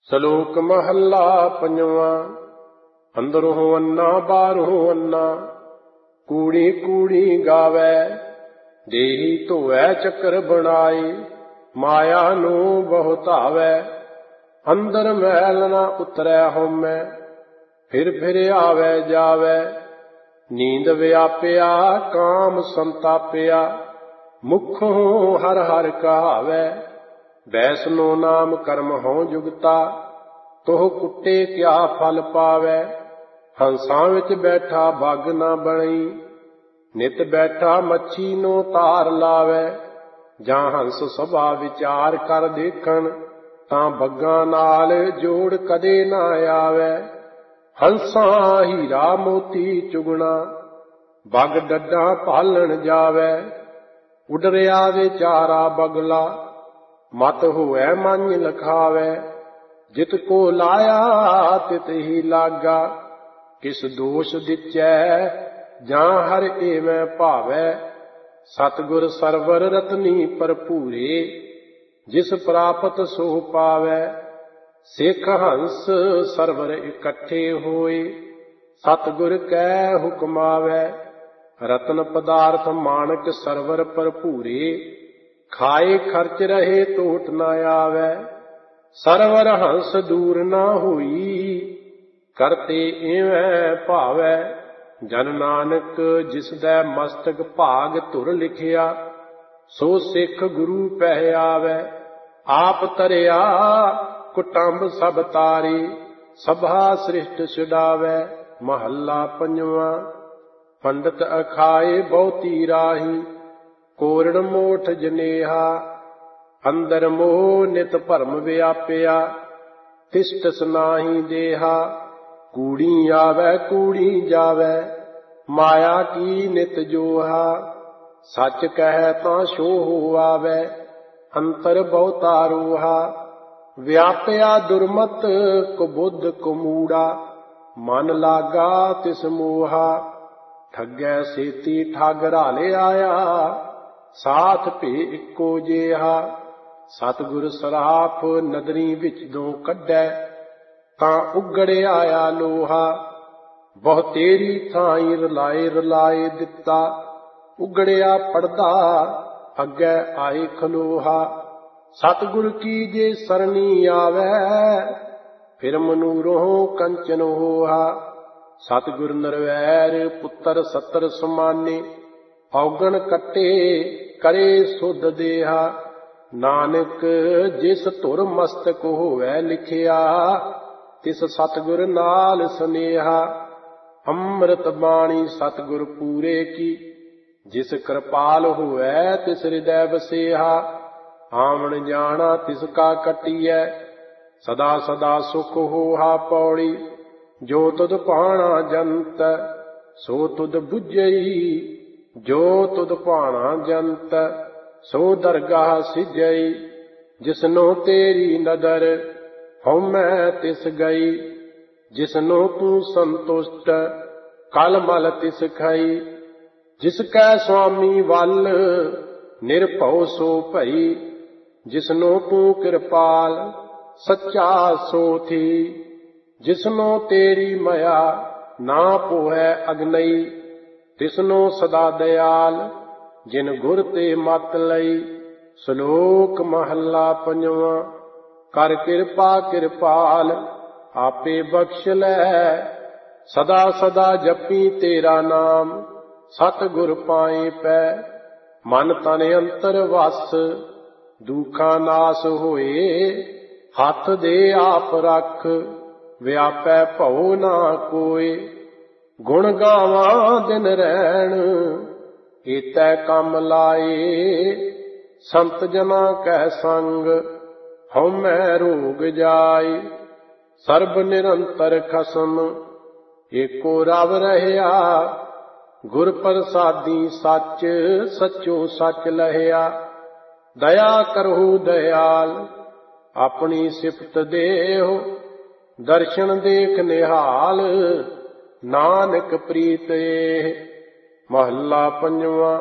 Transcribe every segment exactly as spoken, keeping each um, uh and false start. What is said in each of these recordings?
ਸਲੋਕ ਮਹੱਲਾ ਪੰਜਵਾਂ। ਅੰਦਰੋਂ ਅੰਨਾ ਬਾਹਰੋਂ ਅੰਨਾ, ਕੂੜੀ ਕੂੜੀ ਗਾਵੈ। ਦੇਹੀ ਧੋਵੈ ਚੱਕਰ ਬਣਾਏ, ਮਾਇਆ ਨੂੰ ਬਹੁ ਧਾਵੈ। ਅੰਦਰ ਮੈਲ ਨਾ ਉਤਰੈ ਹਉਮੈ, ਫਿਰ ਫਿਰ ਆਵੈ ਜਾਵੈ। ਨੀਂਦ ਵਿਆਪਿਆ ਕਾਮ ਸੰਤਾਪਿਆ, ਮੁਖੋਂ ਹਰ ਹਰ ਕਹਾਵੈ। ਵੈਸਨੋ ਨਾਮ ਕਰਮ ਹਉ ਜੁਗਤਾ, ਤੋਹ ਕੁੱਟੇ ਕਿਆ ਫਲ ਪਾਵੈ। ਹੰਸਾਂ ਵਿੱਚ ਬੈਠਾ ਭਗ ਨਾ ਬਣੀ, ਨਿਤ ਬੈਠਾ ਮੱਛੀ ਨੂੰ ਤਾਰ ਲਾਵੈ। ਜਾਂ ਹੰਸ ਸਭਾ ਵਿਚਾਰ ਕਰ ਦੇਖਣ, ਤਾਂ ਬੱਗਾਂ ਨਾਲ ਜੋੜ ਕਦੇ ਨਾ ਆਵੈ। ਹੰਸਾਂ ਹੀਰਾ ਮੋਤੀ ਚੁਗਣਾ, ਬਗ ਡੱਡਾਂ ਭਾਲਣ ਜਾਵੈ। ਉੱਡ ਰਿਹਾ ਵਿਚਾਰਾ ਬਗਲਾ, ਮਤ ਹੋਵੈ ਮੰਝ ਲਖਾਵੈ। ਜਿਤ ਕੋ ਲਾਇਆ ਤਿਤ ਹੀ ਲਾਗਾ, ਕਿਸ ਦੋਸ਼ ਦਿਚੈ ਜਾਂ ਹਰ ਏਵੈ ਭਾਵੈ। ਸਤਿਗੁਰ ਸਰਵਰ ਰਤਨੀ ਭਰਪੂਰੇ, ਜਿਸ ਪ੍ਰਾਪਤ ਸੋ ਪਾਵੈ। ਸਿੱਖ ਹੰਸ ਸਰਵਰ ਇਕੱਠੇ ਹੋਏ, ਸਤਿਗੁਰ ਕੈ ਹੁਕਮ ਆਵੈ। ਰਤਨ ਪਦਾਰਥ ਮਾਣਕ ਸਰਵਰ ਭਰਪੂਰੇ, ਖਾਏ ਖਰਚ ਰਹੇ ਟੋਟ ਨਾ ਆਵੈ। ਸਰਵਰ ਹੰਸ ਦੂਰ ਨਾ ਹੋਈ, ਕਰਤੇ ਏਵੈ ਭਾਵੈ। ਜਨ ਨਾਨਕ ਜਿਸ ਦੈ ਮਸਤਕ ਭਾਗ ਧੁਰ ਲਿਖਿਆ, ਸੋ ਸਿੱਖ ਗੁਰੂ ਪਹਿ ਆਵੈ। ਆਪ ਤਰਿਆ ਕੁਟੰਬ ਸਭ ਤਾਰੇ, ਸਭਾ ਸ੍ਰਿਸ਼ਟ ਛੁਡਾਵੈ। ਮਹੱਲਾ ਪੰਜਵਾਂ। ਪੰਡਤ ਅਖਾਏ ਬਹੁਤੀ ਰਾਹੀ, ਕੋਰੜ ਮੋਠ ਜਨੇਹਾ। ਅੰਦਰ ਮੋਹ ਨਿਤ ਭਰਮ ਵਿਆਪਿਆ, ਤਿਸਟਸ ਨਾਹੀ ਦੇਹਾ। ਕੂੜੀ ਆਵੈ ਕੂੜੀ ਜਾਵੈ, ਮਾਇਆ ਕੀ ਨਿਤ ਜੋਹਾ। ਸੱਚ ਕਹਿ ਤਾਂ ਛੋਹ ਆਵੈ, ਅੰਤਰ ਬਹੁਤਾ ਰੋਹਾ। ਵਿਆਪਿਆ ਦੁਰਮਤ ਕੁਬੁੱਧ ਕੁਮੂੜਾ, ਮਨ ਲਾਗਾ ਤਿਸ ਮੋਹਾ। ਠੱਗੈ ਸੇਤੀ ਠੱਗ ਰਾਲੇ ਆਇਆ, ਸਾਥ ਭੇ ਇੱਕੋ ਜਿਹਾ। ਸਤਿਗੁਰ ਸਰਾਪ ਨਦਰੀ ਵਿੱਚ ਦੋ ਕੱਢੈ, ਤਾਂ ਉਗੜ ਆਇਆ ਲੋਹਾ। ਬਹੁ ਤੇਰੀ ਥਾਈ ਰਲਾਏ ਰਲਾਏ ਦਿੱਤਾ, ਉਗੜਿਆ ਪੜਦਾ ਅੱਗੇ ਆਏ ਖਲੋਹਾ। ਸਤਿਗੁਰ ਕੀ ਜੇ ਸਰਣੀ ਆਵੈ, ਫਿਰ ਮਨੂਰੋਂ ਕੰਚਨ ਹੋਹਾ। ਸਤਿਗੁਰ ਨਿਰਵੈਰ ਪੁੱਤਰ ਸੱਤਰ ਸਮਾਨੇ, ਔਗਣ ਕੱਟੇ ਕਰੇ ਸੁਧ ਦੇਹਾ। ਨਾਨਕ ਜਿਸ ਧੁਰ ਮਸਤਕ ਹੋਵੈ ਲਿਖਿਆ, ਤਿਸ ਸਤਿਗੁਰ ਨਾਲ ਸੁਨੇਹਾ। ਅੰਮ੍ਰਿਤ ਬਾਣੀ ਸਤਿਗੁਰ ਪੂਰੇ ਕੀ, ਜਿਸ ਕਿਰਪਾਲ ਹੋਵੈ ਤਿਸ ਹਿਰਦੈ ਵਸੇਹਾ। ਆਵਣ ਜਾਣਾ ਤਿਸ ਕਾ ਕਟੀਐ, ਸਦਾ ਸਦਾ ਸੁਖ ਹੋਹਾ ਪੌੜੀ। ਜੋ ਤੁਧ ਭਾਣਾ ਜੰਤ, ਸੋ ਤੁਧ ਬੁਝਈ। ਜੋ ਤੁਧ ਭਾਣਾ ਜੰਤ, ਸੋ ਦਰਗਾਹ ਸਿਜਈ। ਜਿਸਨੋ ਤੇਰੀ ਨਦਰ, ਹਉਮੈ ਤਿਸ ਗਈ। ਜਿਸਨੋ ਤੂੰ ਸੰਤੁਸ਼ਟ, ਕਲ ਮਲ ਤਿਸ ਖਾਈ। ਜਿਸ ਕੈ ਸੁਆਮੀ ਵੱਲ, ਨਿਰਭਉ ਸੋ ਭਈ। ਜਿਸਨੋ ਤੂੰ ਕਿਰਪਾਲ, ਸੱਚਾ ਸੋ ਥੀ। ਜਿਸਨੋ ਤੇਰੀ ਮਾਇਆ, ਨਾ ਪੋਹੈ ਅਗਨਈ। ਤਿਸਨੋ ਸਦਾ ਦਇਆਲ, ਜਿਨ ਗੁਰ ਤੇ ਮਤ ਲਈ। ਸ਼ਲੋਕ ਮਹੱਲਾ ਪੰਜਵਾਂ। ਕਰ ਕਿਰਪਾ ਕਿਰਪਾਲ, ਆਪੇ ਬਖਸ਼ ਲੈ। ਸਦਾ ਸਦਾ ਜਪੀ ਤੇਰਾ ਨਾਮ, ਸਤਿਗੁਰ ਪਾਏ ਪੈ। ਮਨ ਤਨ ਅੰਤਰ ਵਸ, ਦੁਖਾਂ ਨਾਸ ਹੋਏ। ਹੱਥ ਦੇ ਆਪ ਰੱਖ, ਵਿਆਪੈ ਭਉ ਨਾ ਕੋਇ। ਗੁਣ ਗਾਵਾਂ ਦਿਨ ਰਹਿਣ, ਏਤੈ ਕੰਮ ਲਾਏ। ਸੰਤ ਜਨਾ ਕੈ ਸੰਗ, ਹਉਮੈ ਰੋਗ ਜਾਏ। ਸਰਬ ਨਿਰੰਤਰ ਖਸਮ, ਏਕੋ ਰਵ ਰਹਿਆ। ਗੁਰ ਪ੍ਰਸਾਦੀ ਸੱਚ, ਸੱਚੋ ਸੱਚ ਲਹਿਆ। ਦਇਆ ਕਰਹੁ ਦਇਆਲ, ਆਪਣੀ ਸਿਫਤ ਦੇਹੁ। ਦਰਸ਼ਨ ਦੇਖ ਨਿਹਾਲ, ਨਾਨਕ ਪ੍ਰੀਤ ਏਹ। ਮਹੱਲਾ ਪੰਜਵਾਂ।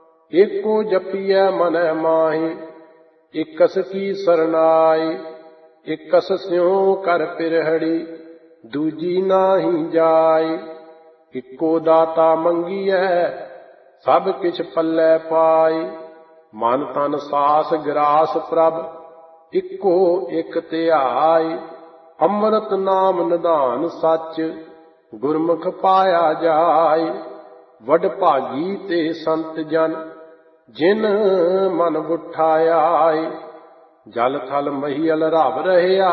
ਏਕੋ ਜਪੀਐ ਮਨੈ ਮਾਹੀ, ਇਕਸ ਕੀ ਸਰਨਾਈ। ਇਕਸ ਸਿਉ ਕਰ ਪਿਰਹੜੀ, ਦੂਜੀ ਨਾਹੀ ਜਾਏ। ਇੱਕੋ ਦਾਤਾ ਮੰਗੀਐ, ਸਭ ਕਿਛ ਪੱਲੇ ਪਾਏ। ਮਨ ਤਨ ਸਾਸ ਗਰਾਸ ਪ੍ਰਭ, ਇੱਕੋ ਇੱਕ ਧਿਆਏ। ਅੰਮ੍ਰਿਤ ਨਾਮ ਨਿਧਾਨ ਸੱਚ, ਗੁਰਮੁਖ ਪਾਇਆ ਜਾਏ। ਵਡ ਭਾਗੀ ਤੇ ਸੰਤ ਜਨ, ਜਿਨ ਮਨ ਬੁਠਾਇਆ। ਜਲ ਥਲ ਮਹੀਲ ਰਵ ਰਹਿਆ,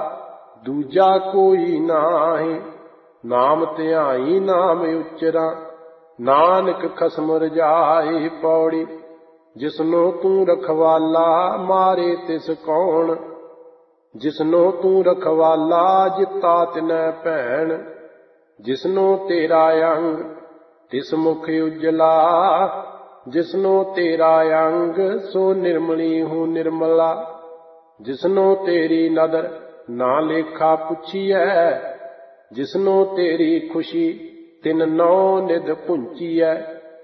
ਦੂਜਾ ਕੋਈ ਨਾਹੀ। ਨਾਮ ਧਿਆਈ ਨਾਮ ਉਚਰਾ, ਨਾਨਕ ਖਸਮ ਰਜਾਈ। ਪੌੜੀ ਜਿਸਨੂੰ ਤੂੰ ਰਖਵਾਲਾ, ਮਾਰੇ ਤਿਸ ਕੌਣ। ਜਿਸਨੂੰ ਤੂੰ ਰਖਵਾਲਾ, ਜਿੱਤਾ ਤਿਨੈ ਭੈਣ। ਜਿਸਨੂੰ ਤੇਰਾ ਅੰਗ, ਤਿਸ ਮੁਖ ਉਜਲਾ। ਜਿਸਨੂੰ ਤੇਰਾ ਅੰਗ, ਸੋ ਨਿਰਮਲੀ ਹੂੰ ਨਿਰਮਲਾ। ਜਿਸਨੂੰ ਤੇਰੀ ਨਦਰ, ਨਾ ਲੇਖਾ ਪੁੱਛੀਐ। ਜਿਸਨੂੰ ਤੇਰੀ ਖੁਸ਼ੀ, ਤਿਨ ਨੌ ਨਿਧ ਪੁੰਚੀਐ।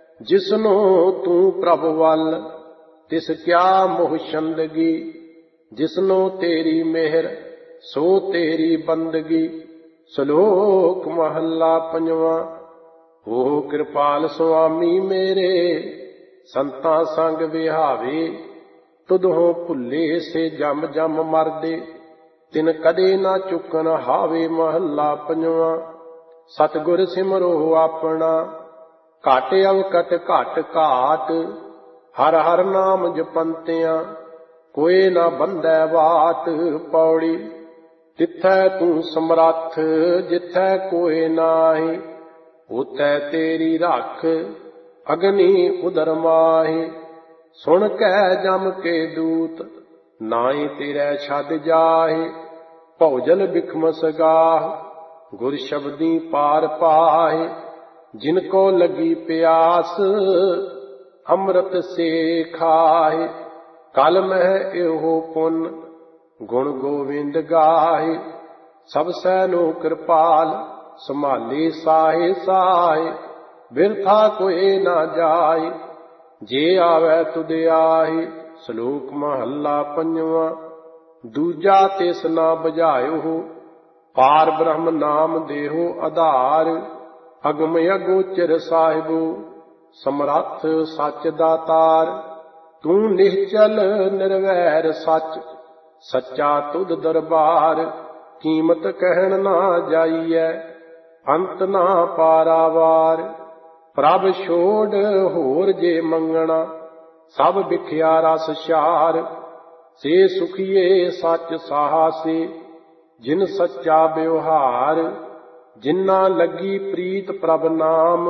ਜਿਸਨੂੰ ਤੂੰ ਪ੍ਰਭ ਵੱਲ, ਤਿਸ ਕਿਆ ਮੋਹ ਛੰਦਗੀ। ਜਿਸਨੂੰ ਤੇਰੀ ਮਿਹਰ, ਸੋ ਤੇਰੀ ਬੰਦਗੀ। ਸ਼ਲੋਕ ਮਹੱਲਾ ਪੰਜਵਾਂ। ਓ ਕਿਰਪਾਲ ਸੁਆਮੀ ਮੇਰੇ, ਸੰਤਾਂ ਸੰਗ ਵਿਹਾਵੇ। ਤੁਧੋਂ ਭੁੱਲੇ ਸੇ ਜਮ ਜਮ ਮਰਦੇ, ਤਿਨ ਕਦੇ ਨਾ ਚੁੱਕਣ ਹਾਵੇ। ਮਹੱਲਾ ਪੰਜਵਾਂ। ਸਤਿਗੁਰ ਸਿਮਰੋ ਆਪਣਾ, ਘਟ ਅਵਕਟ ਘਟ ਘਾਟ। ਹਰ ਹਰ ਨਾਮ ਜਪੰਤਿਆਂ, ਕੋਏ ਨਾ ਬੰਧੈ ਬਾਟ। ਪੌੜੀ ਤਿੱਥੈ ਤੂੰ ਸਮਰੱਥ, ਜਿੱਥੈ ਕੋਏ ਨਾਹੀ। ਉਤੈ ਤੇਰੀ ਰੱਖ, ਅਗਨੀ ਉਦਰ ਮਾਹੀ। ਸੁਣ ਕੈ ਜਮ ਕੇ ਦੂਤ, ਨਾਹੀ ਤੇਰੇ ਛੱਡ ਜਾਹੇ। ਭੌਜਲ ਬਿਖਮਸ ਗਾਹ, ਗੁਰ ਸ਼ਬਦੀ ਪਾਰ ਪਾਹੇ। ਜਿਨ ਕੋ ਲਗੀ ਪਿਆਸ, ਅੰਮ੍ਰਿਤ ਸੇ ਖਾਹੇ। ਕਲ ਮਹਿ ਇਹੋ ਪੁੰਨ, ਗੁਣ ਗੋਵਿੰਦ ਗਾਹੇ। ਸਭ ਸੈ ਨੂੰ ਕਿਰਪਾਲ, ਸੰਭਾਲੇ ਸਾਹੇ ਸਾਹੇ। ਬਿਰਥਾ ਕੋਏ ਨਾ ਜਾਏ, ਜੇ ਆਵੈ ਤੁਧ ਆਹੇ। ਸ਼ਲੋਕ ਮਹੱਲਾ ਪੰਜਵਾਂ। ਦੂਜਾ ਤਿਸ ਨਾ ਬੁਝਾਇਓ, ਪਾਰ ਬ੍ਰਹਮ ਨਾਮ ਦੇਹੋ ਆਧਾਰ। ਅਗਮ ਅਗੋਚਰ ਸਾਹਿਬੋ, ਸਮਰੱਥ ਸੱਚ ਦਾਤਾਰ। ਤੂੰ ਨਿਹਚਲ ਨਿਰਵੈਰ ਸੱਚ, ਸੱਚਾ ਤੁਧ ਦਰਬਾਰ। ਕੀਮਤ ਕਹਿਣ ਨਾ ਜਾਈਐ, ਅੰਤ ਨਾ ਪਾਰਾਵਾਰ। ਪ੍ਰਭ ਛੋੜ ਹੋਰ ਜੇ ਮੰਗਣਾ, ਸਭ ਵਿਖਿਆ ਰਸ ਛਾਰ। ਸੇ ਸੁਖੀਏ ਸੱਚ ਸਾਹਸੇ, ਜਿਨ ਸੱਚਾ ਵਿਵਹਾਰ। ਜਿਨਾ ਲੱਗੀ ਪ੍ਰੀਤ ਪ੍ਰਭ ਨਾਮ,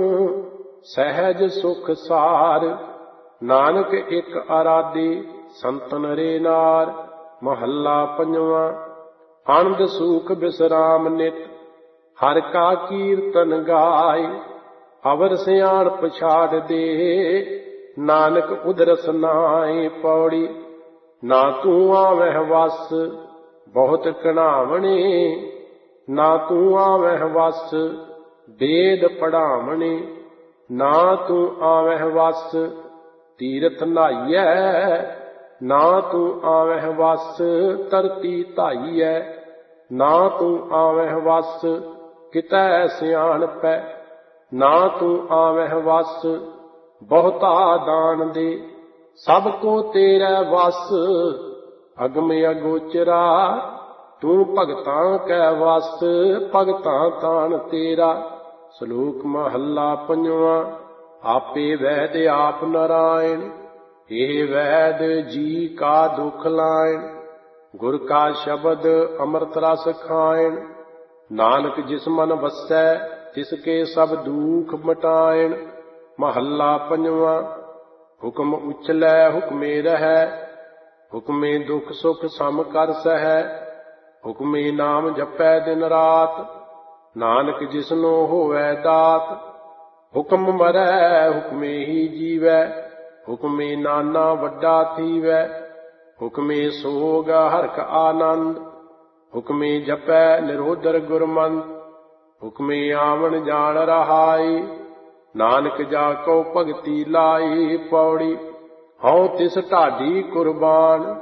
ਸਹਿਜ ਸੁਖ ਸਾਰ। ਨਾਨਕ ਇੱਕ ਅਰਾਧੇ, ਸੰਤਨ ਰੇ ਨਾਰ। ਮਹੱਲਾ ਪੰਜਵਾਂ। ਆਨੰਦ ਸੂਖ ਬਿਸਰਾਮ ਨਿਤ, ਹਰ ਕਾ ਕੀਰਤਨ ਗਾਏ। ਅਵਰ ਸਿਆਣ ਪਛਾੜ ਦੇ, ਨਾਨਕ ਉਦਰਸ ਨਾਏ। ਪੌੜੀ ਨਾ ਤੂੰ ਆਵਹਿ ਵਸ, ਬਹੁਤ ਕਢਾਵਣੇ। ਨਾ ਤੂੰ ਆਵਹਿ ਵਸ, ਵੇਦ ਪੜਾਵਣੇ। ਨਾ ਤੂੰ ਆਵਹਿ ਵਸ, ਤੀਰਥ ਨਹਾਈਐ। ਨਾ ਤੂੰ ਆਵਹਿ ਵਸ, ਧਰਤੀ ਧਾਈਐ। ਨਾ ਤੂੰ ਆਵਹਿ ਵਸ, ਕਿਤੈ ਸਿਆਣਪੈ। ਨਾ ਤੂੰ ਆਵਹਿ ਵਸ, ਬਹੁਤਾ ਦਾਨ ਦੇ। ਸਭ ਕੋ ਤੇਰੇ ਵਸ, ਅਗਮ ਅਗੋਚਰਾ। ਤੂੰ ਭਗਤਾਂ ਕੈ ਵਸ, ਭਗਤਾਂ ਤਾਣ ਤੇਰਾ। ਸ਼ਲੋਕ ਮਹੱਲਾ ਪੰਜਵਾਂ। ਆਪੇ ਵੈਦ ਆਪ ਨਾਰਾਇਣ, ਇਹ ਵੈਦ ਜੀ ਕਾ ਦੁਖ ਲਾਇਣ। ਗੁਰ ਕਾ ਸ਼ਬਦ ਅੰਮ੍ਰਿਤ ਰਸ ਖਾਇਣ। ਨਾਨਕ ਜਿਸ ਮਨ ਵਸੈ, ਤਿਸ ਕੇ ਸਭ ਦੁਖ ਮਿਟਾਇਣ। ਮਹੱਲਾ ਪੰਜਵਾਂ। ਹੁਕਮ ਉਚਲੈ ਹੁਕਮੇ ਰਹੈ, ਹੁਕਮੇ ਦੁਖ ਸੁਖ ਸਮ ਕਰ ਸਹੈ। ਹੁਕਮੇ ਨਾਮ ਜਪੈ ਦਿਨ ਰਾਤ, ਨਾਨਕ ਜਿਸਨੋ ਹੋਵੈ ਦਾਤ। ਹੁਕਮ ਮਰੈ ਹੁਕਮੇ ਹੀ ਜੀਵੈ, ਹੁਕਮੇ ਨਾਨਾ ਵੱਡਾ ਥੀਵੈ। ਹੁਕਮੇ ਸੋਗ ਹਰਖ ਆਨੰਦ, ਹੁਕਮੇ ਜਪੈ ਨਿਰੋਦਰ ਗੁਰਮੰਤ। ਹੁਕਮੇ ਆਵਣ ਜਾਣ ਰਹਾਈ, ਨਾਨਕ ਜਾ ਕੋ ਭਗਤੀ ਲਾਈ। ਪੌੜੀ ਹਉ ਤਿਸ ਢਾਡੀ ਕੁਰਬਾਨ,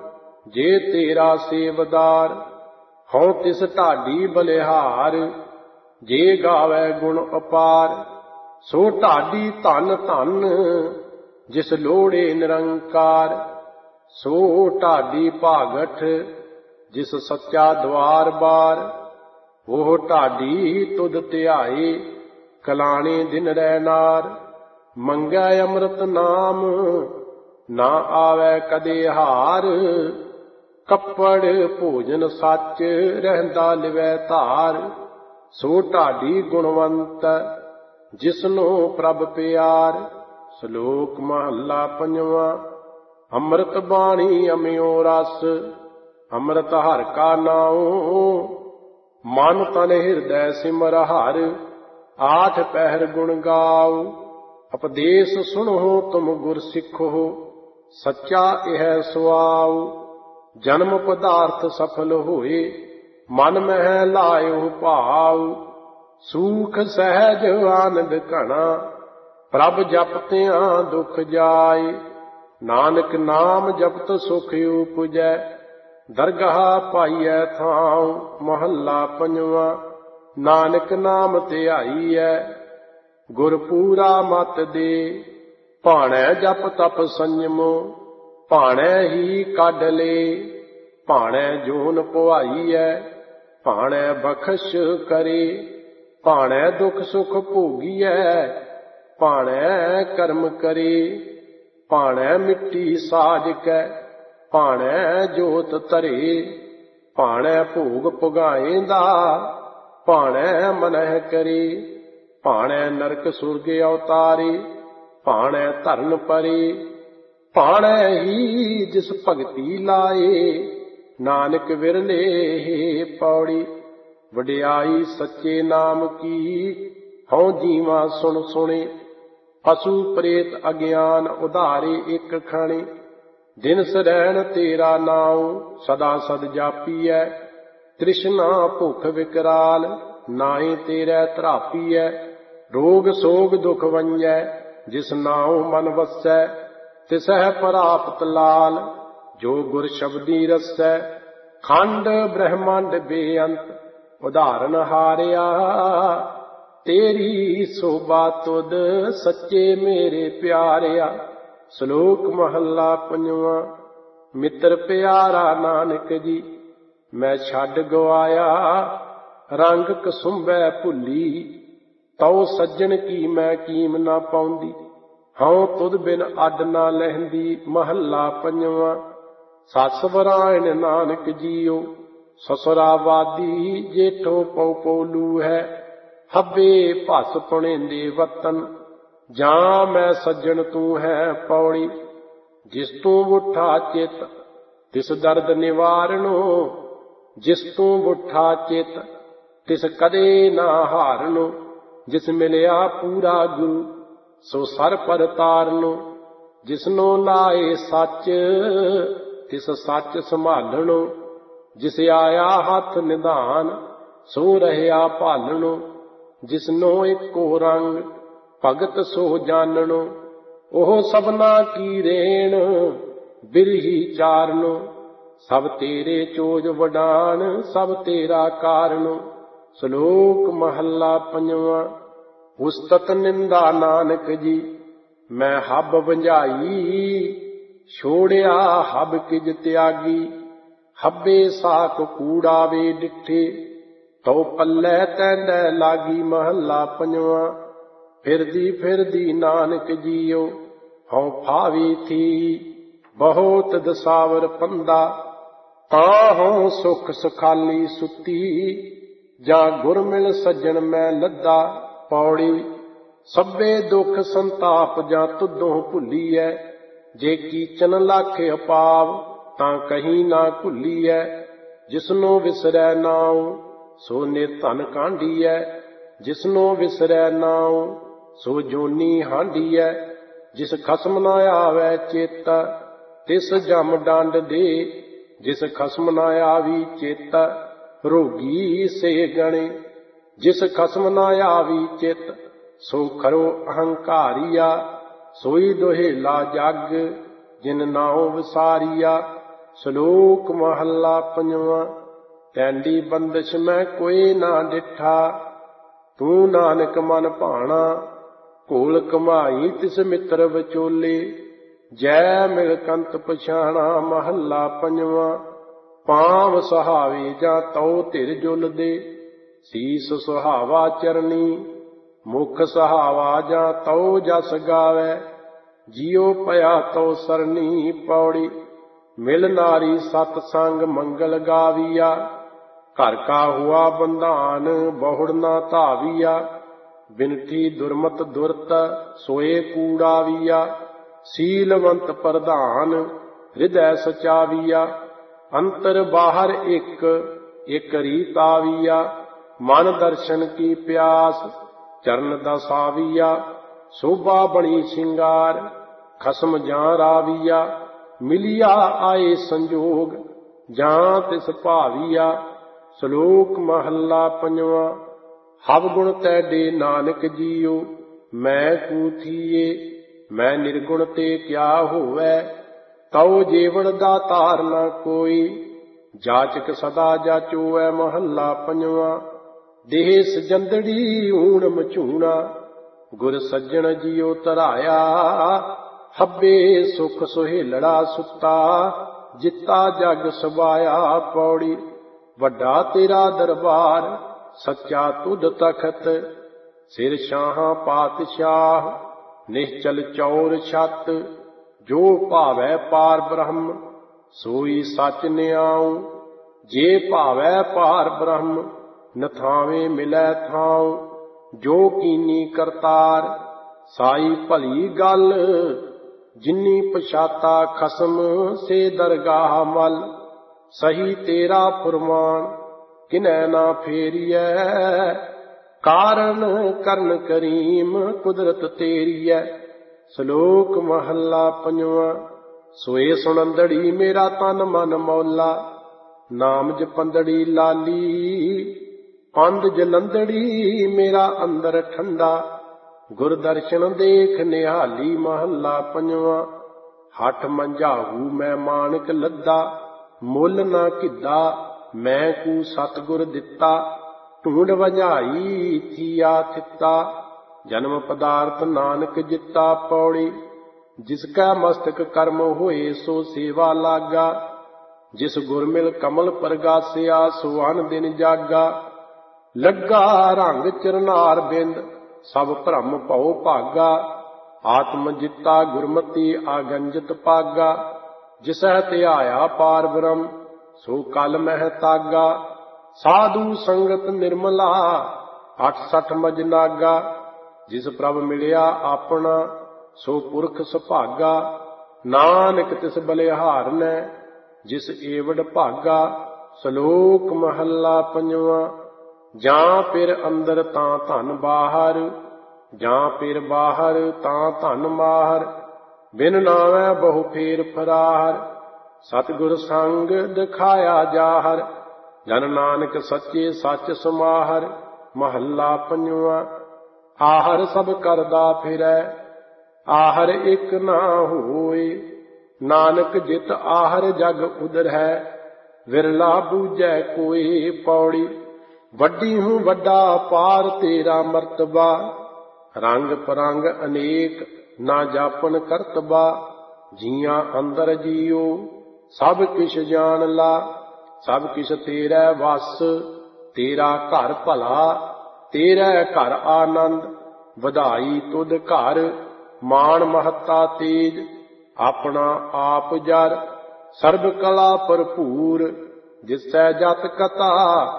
ਜੇ ਤੇਰਾ ਸੇਵਦਾਰ। ਹਉ ਤਿਸ ਢਾਡੀ ਬਲਿਹਾਰ, ਜੇ ਗਾਵੈ ਗੁਣ ਅਪਾਰ। ਸੋ ਢਾਡੀ ਧਨ ਧਨ, ਜਿਸ ਲੋੜੇ ਨਿਰੰਕਾਰ। ਸੋ ਢਾਡੀ ਭਾਗਠ, ਜਿਸ ਸੱਚਾ ਦੁਆਰ ਬਾਰ। ਉਹ ਢਾਡੀ ਤੁਧ ਧਿਆਏ, ਕਲਾਣੇ ਦਿਨ ਰਹਿ ਨਾਰ। ਮੰਗੈ ਅੰਮ੍ਰਿਤ ਨਾਮ, ਨਾ ਆਵੈ ਕਦੇ ਹਾਰ। ਕੱਪੜ ਭੋਜਨ ਸੱਚ, ਰਹਿੰਦਾ ਲਿਵੈ ਧਾਰ। ਸੋ ਢਾਡੀ ਗੁਣਵੰਤ, ਜਿਸਨੂੰ ਪ੍ਰਭ ਪਿਆਰ। ਸ਼ਲੋਕ ਮਹੱਲਾ ਪੰਜਵਾਂ। ਅੰਮ੍ਰਿਤ ਬਾਣੀ ਅਮਿਓ ਰਸ, ਅੰਮ੍ਰਿਤ ਹਰਿ ਕਾ ਨਾਉ। ਮਨ ਤਨ ਹਿਰਦੈ ਸਿਮਰ ਹਰਿ, ਆਠ ਪਹਿਰ ਗੁਣ ਗਾਉ। ਉਪਦੇਸ਼ ਸੁਣੋ ਤੁਮ ਗੁਰ ਸਿੱਖੋ, ਸੱਚਾ ਇਹ ਸੁਆਉ। ਜਨਮ ਪਦਾਰਥ ਸਫਲ ਹੋਏ, ਮਨ ਮਹਿ ਲਾਇਓ ਭਾਉ। ਸੂਖ ਸਹਿਜ ਆਨੰਦ ਘਣਾ, ਪ੍ਰਭ ਜਪਤਿਆਂ ਦੁਖ ਜਾਏ। ਨਾਨਕ ਨਾਮ ਜਪਤ ਸੁਖ ਉਪਜੈ, ਦਰਗਾਹ ਪਾਈਐ ਥਾਉ। ਮਹੱਲਾ ਪੰਜਵਾਂ। ਨਾਨਕ ਨਾਮ ਧਿਆਈਐ, ਗੁਰ ਪੂਰਾ ਮਤ ਦੇ। ਭਾਣੈ ਜਪ ਤਪ ਸੰਜਮੋ, ਭਾਣੈ ਹੀ ਕੱਢ ਲੇ। ਭਾਣੈ ਜੋਨ ਪੁਆਈਐ, ਭਾਣੈ ਬਖਸ਼ ਕਰੇ। ਭਾਣੈ ਦੁਖ ਸੁਖ ਭੋਗੀਐ, ਭਾਣੈ ਕਰਮ ਕਰੇ। ਭਾਣੈ ਮਿੱਟੀ ਸਾਜ ਕੈ, ਭਾਣੈ ਜੋਤ ਧਰੇ। ਭਾਣੈ ਭੋਗ ਪੁਗਾਏਂਦਾ, ਭਾਣੈ ਮਨਹਿ ਕਰੇ। ਭਾਣੈ ਨਰਕ ਸੁਰਗ ਅਵਤਾਰੇ, ਭਾਣੈ ਧਰਨ ਪਰੇ। ਭਾਣੈ ਹੀ ਜਿਸ ਭਗਤੀ ਲਾਏ, ਨਾਨਕ ਵਿਰਲੇ ਪੌੜੀ। ਵਡਿਆਈ ਸੱਚੇ ਨਾਮ ਕੀ, ਹਉ ਜੀਵਾ ਸੁਣ ਸੁਣੇ। ਪਸ਼ੂ ਪ੍ਰੇਤ ਅਗਿਆਨ ਉਧਾਰੇ ਇੱਕ ਖਾਣੇ। ਦਿਨ ਸਰੈਣ ਤੇਰਾ ਨਾਉ, ਸਦਾ ਸਦ ਜਾਪੀਐ। ਤ੍ਰਿਸ਼ਨਾ ਭੁੱਖ ਵਿਕਰਾਲ, ਨਾਏ ਤੇਰੇ ਧਰਾਪੀਐ। ਰੋਗ ਸੋਗ ਦੁਖ ਵੰਜੈ, ਜਿਸ ਨਾਉ ਮਨ ਵਸੈ। ਤਿਸਹਿ ਪ੍ਰਾਪਤ ਲਾਲ, ਜੋ ਗੁਰ ਸ਼ਬਦੀ ਰਸੈ। ਖੰਡ ਬ੍ਰਹਮੰਡ ਬੇਅੰਤ, ਉਦਾਹਰਨ ਹਾਰਿਆ। ਤੇਰੀ ਸੋਭਾ ਤੁਧ, ਸੱਚੇ ਮੇਰੇ ਪਿਆਰਿਆ। ਸ਼ਲੋਕ ਮਹੱਲਾ ਪੰਜਵਾਂ। ਮਿੱਤਰ ਪਿਆਰਾ ਨਾਨਕ ਜੀ, ਮੈਂ ਛੱਡ ਗਵਾਇਆ। ਰੰਗ ਕਸੁੰਭੈ ਭੁੱਲੀ, ਤਉ ਸੱਜਣ ਕੀ ਮੈਂ ਕੀਮ ਨਾ ਪਾਉਂਦੀ। ਹਉ ਤੁਧ ਬਿਨ ਅੱਡ ਨਾ ਲਹਿੰਦੀ। ਮਹੱਲਾ ਪੰਜਵਾਂ। ਸੱਸ ਵਰਾਇਣ ਨਾਨਕ ਜੀਓ, ਸਸੁਰਾਵਾਦੀ। ਜੇਠੋ ਪਉ ਪਉਲੂ ਹੈ, ਹੱਬੇ ਭਸ ਪੁਣੇਂਦੇ ਵਤਨ। ਜਾਂ ਮੈਂ ਸੱਜਣ ਤੂੰ ਹੈ ਪੌੜੀ। ਜਿਸ ਤੂੰ ਬੁੱਠਾ ਚਿਤ, ਤਿਸ ਦਰਦ ਨਿਵਾਰਣੋ। ਜਿਸ ਤੂੰ ਬੁੱਠਾ ਚਿਤ, ਤਿਸ ਕਦੇ ਨਾ ਹਾਰਨੋ। ਜਿਸ ਮਿਲਿਆ ਪੂਰਾ ਗੁਰੂ, ਸੋ ਸਰ ਪਰ ਤਾਰਨੋ। ਜਿਸਨੋ ਲਾਏ ਸੱਚ, ਤਿਸ ਸੱਚ ਸੰਭਾਲਣੋ। ਜਿਸ ਆਇਆ ਹੱਥ ਨਿਧਾਨ, ਸੋ ਰਹਿਆ ਭਾਲਣੋ। ਜਿਸਨੋ ਇੱਕੋ ਰੰਗ, ਭਗਤ ਸੋ ਜਾਣਨੋ। ਉਹ ਸਭਨਾ ਕੀ ਰੇਣ, ਬਿਰਹੀ ਚਾਰਨੋ। ਸਭ ਤੇਰੇ ਚੋਜ ਵਡਾਨ, ਸਭ ਤੇਰਾ ਕਾਰਣੋ। ਸ਼ਲੋਕ ਮਹੱਲਾ ਪੰਜਵਾਂ। ਉਸਤਤ ਨਿੰਦਾ ਨਾਨਕ ਜੀ, ਮੈਂ ਹੱਬ ਵੰਝਾਈ। ਛੋੜਿਆ ਹੱਬ ਕਿਜ ਤਿਆਗੀ, ਹੱਬੇ ਸਾਕ ਕੂੜਾ ਵੇ ਡਿੱਠੇ। ਤਉ ਪੱਲੇ ਤੈਂਡੈ ਲਾਗੀ। ਮਹੱਲਾ ਪੰਜਵਾਂ। ਫਿਰਦੀ ਫਿਰਦੀ ਨਾਨਕ ਜੀਓ, ਹਉ ਫਾਵੀ ਥੀ। ਬਹੁਤ ਦਸਾਵਰ ਪੰਦਾ, ਤਾਂ ਹਉ ਸੁਖ ਸੁਖਾਲੀ ਸੁੱਤੀ। ਜਾਂ ਗੁਰ ਮਿਲ ਸੱਜਣ ਮੈਂ ਲੱਦਾ। ਪੌੜੀ। ਸਭੇ ਦੁਖ ਸੰਤਾਪ, ਜਾਂ ਤੁਧੋਂ ਭੁੱਲੀਐ। ਜੇ ਕੀਚਨ ਲੱਖ ਅਪਾਵ, ਤਾਂ ਕਹੀਂ ਨਾ ਭੁੱਲੀਐ। ਜਿਸਨੋ ਵਿਸਰੈ ਨਾਉ, ਸੋ ਨਿਰਧਨ ਕਾਂਢੀਐ। ਜਿਸਨੋ ਵਿਸਰੈ ਨਾਉ, ਸੋ ਜੋਨੀ ਹਾਂਡੀਐ। ਜਿਸ ਖਸਮ ਨਾ ਆਵੈ ਚੇਤ, ਤਿਸ ਜਮ ਡੰਡ ਦੇ। ਜਿਸ ਖਸਮ ਨਾ ਆਵੀ ਚਿਤ, ਰੋਗੀ ਸੇ ਗਣੇ। ਜਿਸ ਖਸਮ ਨਾ ਆਵੀ ਚਿਤ, ਸੋ ਖਰੋ ਅਹੰਕਾਰੀਆ। ਸੋਈ ਦੁਹੇਲਾ ਜਗ, ਜਿਨ ਨਾਉ ਵਿਸਾਰੀਆ। ਸ਼ਲੋਕ ਮਹੱਲਾ ਪੰਜਵਾਂ। ਤੈਂਡੀ ਬੰਦਸ਼ ਮੈਂ ਕੋਈ ਨਾ ਡਿਠਾ, ਤੂੰ ਨਾਨਕ ਮਨ ਭਾਣਾ। ਘੋਲ ਕਮਾਈ ਤਿਸ ਮਿੱਤਰ ਵਿਚੋਲੇ, ਜੈ ਮਿਲ ਕੰਤ ਪਛਾਣਾ। ਮਹੱਲਾ ਪੰਜਵਾਂ। ਪਾਂਵ ਸੁਹਾਵੇ ਜਾਂ ਤਉ ਧਿਰ ਜੁਲਦੇ, ਸੀਸ ਸੁਹਾਵਾ ਚਰਨੀ। ਮੁਖ ਸੁਹਾਵਾ ਜਾਂ ਤਉ ਜਸ ਗਾਵੈ, ਜਿਉ ਪਿਆ ਤਉ ਸਰਨੀ। ਪੌੜੀ। ਮਿਲ ਨਾਰੀ ਸਤ ਸੰਗ ਮੰਗਲ ਗਾਵੀਆ, ਘਰ ਕਾ ਹੁਆ ਬੰਧਾਨ ਬਹੁੜ ਨਾ ਧਾਵੀਆ। ਬਿਨਤੀ ਦੁਰਮਤ ਦੁਰਤ ਸੋਏ ਕੂੜਾਵੀਆ, ਸੀਲਵੰਤ ਪ੍ਰਧਾਨ ਹਿਰਦੈ ਸਚਾਵੀਆ। ਅੰਤਰ ਬਾਹਰ ਇੱਕ ਇੱਕ ਰੀਤ ਆਵੀਆ, ਮਨ ਦਰਸ਼ਨ ਕੀ ਪਿਆਸ ਚਰਨ ਦਸਾਵੀਆ। ਸੋਭਾ ਬਣੀ ਸ਼ਿੰਗਾਰ ਖਸਮ ਜਾਂ ਰਾਵੀਆ, ਮਿਲਿਆ ਆਏ ਸੰਜੋਗ ਜਾਂ ਤਿਸ ਭਾਵੀਆ। ਸ਼ਲੋਕ ਮਹੱਲਾ ਪੰਜਵਾਂ। ਹਵ ਗੁਣ ਤੈਡੇ ਨਾਨਕ ਜੀਓ, ਮੈਂ ਕੂ ਥੀਏ। ਮੈਂ ਨਿਰਗੁਣ ਤੇ ਕਿਆ ਹੋਵੈ, ਤਉ ਜੀਵਨ ਦਾ ਧਾਰ ਨਾ ਕੋਈ। ਜਾਚਕ ਸਦਾ ਜਾਚੋਐ। ਮਹੱਲਾ ਪੰਜਵਾਂ। ਦੇਹ ਸਜੰਦੜੀ ਊਣ ਮਝੂਣਾ, ਗੁਰ ਸੱਜਣ ਜੀਉ ਧਰਾਇਆ। ਹੱਬੇ ਸੁਖ ਸੁਹੇਲੜਾ ਸੁੱਤਾ, ਜਿੱਤਾ ਜਗ ਸਵਾਇਆ। ਪੌੜੀ। ਵੱਡਾ ਤੇਰਾ ਦਰਬਾਰ ਸੱਚਾ ਤੁਧ ਤਖਤ, ਸਿਰ ਸ਼ਾਹਾਂ ਪਾਤਸ਼ਾਹ ਨਿਸ਼ਚਲ ਚੌਰ ਛਤ। ਜੋ ਭਾਵੈ ਪਾਰ ਬ੍ਰਹਮ ਸੋਈ ਸੱਚ ਨਿਆਉ, ਜੇ ਭਾਵੈ ਪਾਰ ਬ੍ਰਹਮ ਨਥਾਵੇਂ ਮਿਲੈ ਥਾਉ। ਜੋ ਕੀਨੀ ਕਰਤਾਰ ਸਾਈ ਭਲੀ ਗੱਲ, ਜਿਨੀ ਪਛਾਤਾ ਖਸਮ ਸੇ ਦਰਗਾਹ ਮਲ। ਸਹੀ ਤੇਰਾ ਫੁਰਮਾਨ ਕਿਨੈ ਨਾ ਫੇਰੀਐ, ਕਾਰਨ ਕਰਨ ਕਰੀਮ ਕੁਦਰਤ ਤੇਰੀਐ। ਸ਼ਲੋਕ ਮਹੱਲਾ ਪੰਜਵਾਂ। ਸੋਏ ਸੁਣੰਦੜੀ ਮੇਰਾ ਤਨ ਮਨ ਮੌਲਾ, ਨਾਮ ਜਪੰਦੜੀ ਲਾਲੀ। ਪੰਧ ਜਲੰਦੜੀ ਮੇਰਾ ਅੰਦਰ ਠੰਡਾ, ਗੁਰ ਦਰਸ਼ਨ ਦੇਖ ਨਿਹਾਲੀ। ਮਹੱਲਾ ਪੰਜਵਾਂ। ਹੱਠ ਮੰਝਾਹੂ ਮੈਂ ਮਾਣਕ ਲੱਦਾ, ਮੁੱਲ ਨਾ ਕਿੱਦਾ ਮੈਂ ਕੂ ਸਤਿਗੁਰ ਦਿੱਤਾ। ਢੂੰਡ ਵੰਝਾਈ ਥੀਆ ਥਿੱਤਾ, ਜਨਮ ਪਦਾਰਥ ਨਾਨਕ ਜਿੱਤਾ। ਪੌੜੀ। ਜਿਸ ਕਾ ਮਸਤਕ ਕਰਮ ਹੋਏ ਸੋ ਸੇਵਾ ਲਾਗਾ, ਜਿਸ ਗੁਰ ਮਿਲ ਕਮਲ ਪ੍ਰਗਾਸਿਆ ਸੋ ਅਨ ਦਿਨ ਜਾਗਾ। ਲੱਗਾ ਰੰਗ ਚਰਨਾਰ ਬਿੰਦ ਸਭ ਭ੍ਰਮ ਭਉ ਭਾਗਾ, ਆਤਮ ਜਿੱਤਾ ਗੁਰਮਤੀ ਆਗੰਜਿਤ ਪਾਗਾ। ਜਿਸੈ ਧਿਆਇਆ ਪਾਰ ਬ੍ਰਹਮ ਸੋ ਕਲ ਮਹਿ ਤਾਗਾ। ਸਾਧੂ ਸੰਗਤ ਨਿਰਮਲਾ ਅੱਠ ਸੱਠ ਮਜ ਨਾਗਾ, ਜਿਸ ਪ੍ਰਭ ਮਿਲਿਆ ਆਪਣਾ ਸੋ ਪੁਰਖ ਸੁਭਾਗਾ। ਨਾਨਕ ਤਿਸ ਬਲਿਹਾਰਨੈ ਜਿਸ ਏਵੜ ਭਾਗਾ। ਸ਼ਲੋਕ ਮਹੱਲਾ ਪੰਜਵਾਂ। ਜਾਂ ਫਿਰ ਅੰਦਰ ਤਾਂ ਧਨ ਬਾਹਰ, ਜਾਂ ਫਿਰ ਬਾਹਰ ਤਾਂ ਧਨ ਮਾਹਰ। ਬਿਨ ਨਾਵੈ ਬਹੁ ਫੇਰ ਫਰਾਰ, ਸਤਿਗੁਰ ਸੰਗ ਦਿਖਾਇਆ ਜਾਹਰ। ਜਨ ਨਾਨਕ ਸੱਚੇ ਸੱਚ ਸਮਾਹਰ। ਮਹੱਲਾ ਪੰਜਵਾਂ। ਆਹਰ ਸਭ ਕਰਦਾ ਫਿਰੈ, ਆਹਰ ਇੱਕ ਨਾ ਹੋਏ। ਨਾਨਕ ਜਿਤ ਆਹਰ ਜਗ ਉਦਰ ਹੈ, ਵਿਰਲਾ ਬੂਝੈ ਕੋਈ। ਪੌੜੀ। ਵੱਡੀ ਹੂੰ ਵੱਡਾ ਪਾਰ ਤੇਰਾ ਮਰਤਬਾ, ਰੰਗ ਪਰੰਗ ਅਨੇਕ ਨਾ ਜਾਪਨ ਕਰਤਬਾ। ਜੀਆਂ ਅੰਦਰ ਜੀਉ ਸਭ ਕਿਛ ਜਾਣ ਲਾ, ਸਭ ਕਿਛ ਤੇਰਾ ਵਸ। ਤੇਰਾ ਘਰ ਭਲਾ ਤੇਰਾ ਘਰ ਆਨੰਦ, ਵਧਾਈ ਤੁਧ ਘਰ ਮਾਣ ਮਹੱਤਾ ਤੇਜ। ਆਪਣਾ ਆਪ ਜਰ ਸਰਬ ਕਲਾ ਭਰਪੂਰ, ਜਿਸੈ ਜਤ ਕਥਾ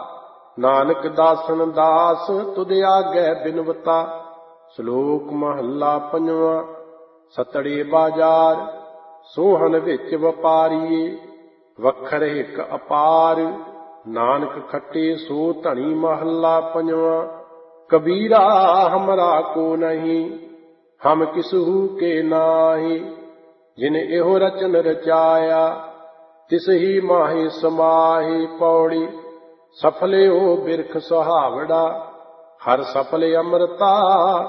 ਨਾਨਕ ਦਾਸਨ ਦਾਸ। ਤੁਧ ਆਗੈ ਬਿਨਵਤਾ। ਸ਼ਲੋਕ ਮਹੱਲਾ ਪੰਜਵਾਂ। ਸਤੜੇ ਬਾਜ਼ਾਰ ਸੋਹਣ ਵਿੱਚ ਵਪਾਰੀਏ, ਵੱਖਰ ਹਿਕ ਅਪਾਰ। ਨਾਨਕ ਖੱਟੇ ਸੋ ਧਣੀ। ਮਹੱਲਾ ਪੰਜਵਾਂ। ਕਬੀਰਾ ਹਮਰਾ ਕੋ ਨਹੀਂ, ਹਮ ਕਿਸਹੂ ਕੇ ਨਾਹੀ। ਜਿਨ ਇਹੋ ਰਚਨ ਰਚਾਇਆ, ਤਿਸ ਹੀ ਮਾਹੀ ਸਮਾਹੀ। ਪੌੜੀ। ਸਫਲਿਓ ਬਿਰਖ ਸੁਹਾਵੜਾ, ਹਰ ਸਫਲ ਅੰਮ੍ਰਿਤਾ।